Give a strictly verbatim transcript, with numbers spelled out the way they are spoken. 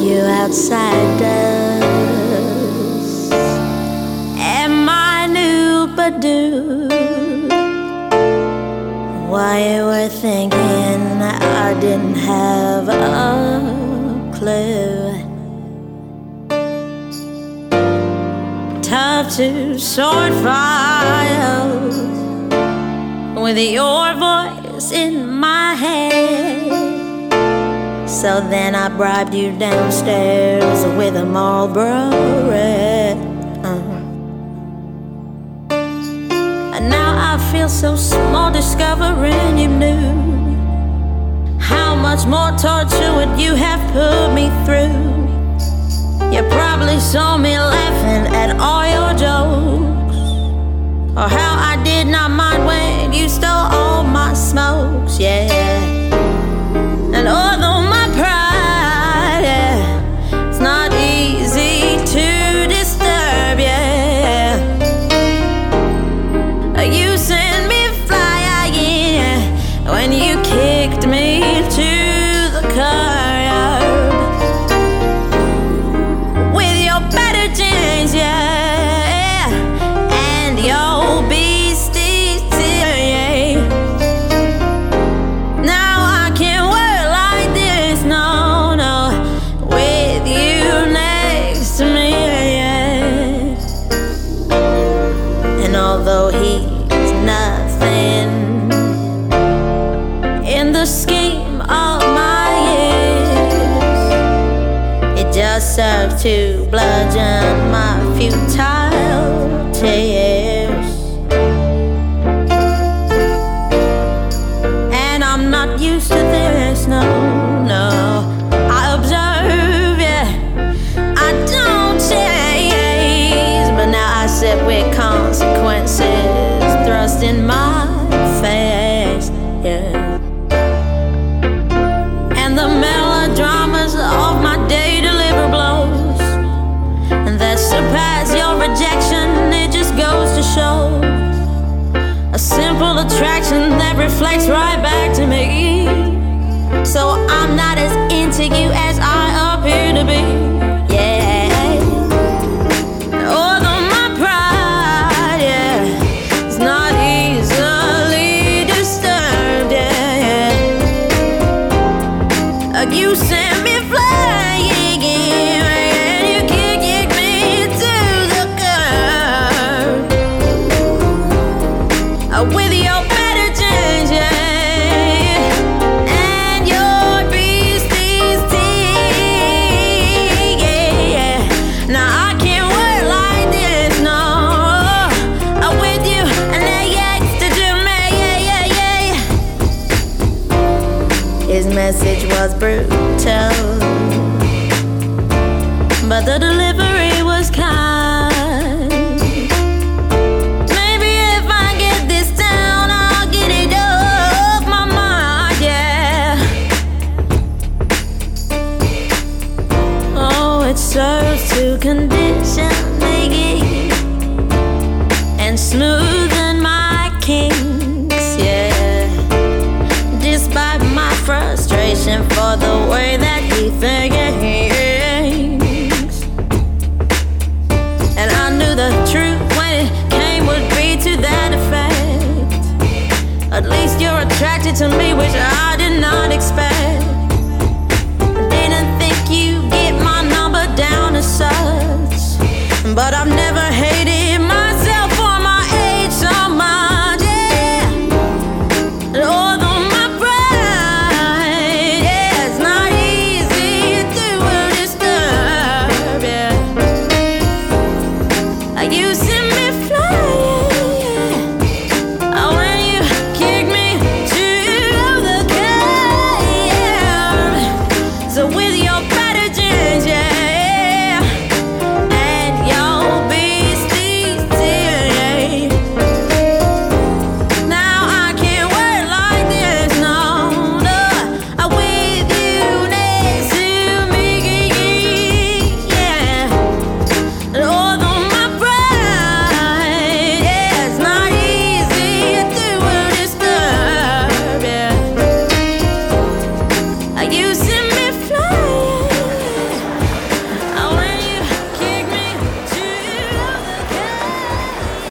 you outsiders. Am I new but do? Why you were thinking I didn't have a clue. Tough to sort files with your voice in my head. So then I bribed you downstairs with a Marlboro Red. uh-huh. And now I feel so small discovering you knew how much more torture would you have put me through. You probably saw me laughing at all your jokes, or how I did not mind when you stole all my smokes, yeah. And although my pride, yeah, it's not easy to disturb, yeah. You sent me flying when you kicked me to the curb with your better jeans, yeah, and your beastie still, yeah. Now I can't work like this, no, no, with you next to me, yeah. And although he's nothing in the scheme of my years, it just served to bludgeon my futile tears. And I'm not used to this, no, no. I observe, yeah, I don't chase, but now I sit with consequences thrust in my face, yeah. And the melodramas of my day deliver blows, and that surpass your rejection. It just goes to show a simple attraction that reflects right back to me. So I'm not as into you as I appear to be, yeah. Although my pride, yeah, is not easily disturbed, yeah. You sent me flying and you kicked me to the curb with your better jeans, yeah, and your beastie teeth, yeah. Now I can't work like this, no, with you next to me, yeah, yeah, yeah. His message was brutal, but the delivery was kind. Maybe if I get this down, I'll get it off my mind, yeah. Oh, it serves to condition me and smoothen my kinks, yeah. Despite my frustration for the way that he thinks, and I knew the truth when it came would be to that effect. At least you're attracted to me, which I did not expect. Didn't think you get my number down as such, but I've never